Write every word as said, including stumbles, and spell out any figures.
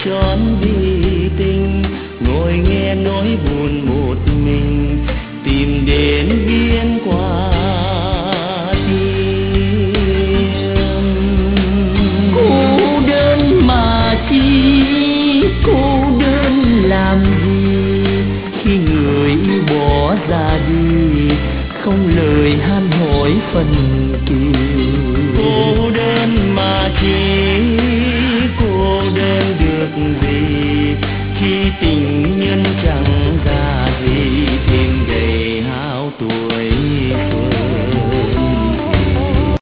tròn vì tình, ngồi nghe nỗi buồn một mình, tìm đến biên quả tim. Cô đơn mà chi, cô đơn làm gì, khi người yêu bỏ ra đi, không lời han hỏi phần kỳ. Cô đơn mà chi,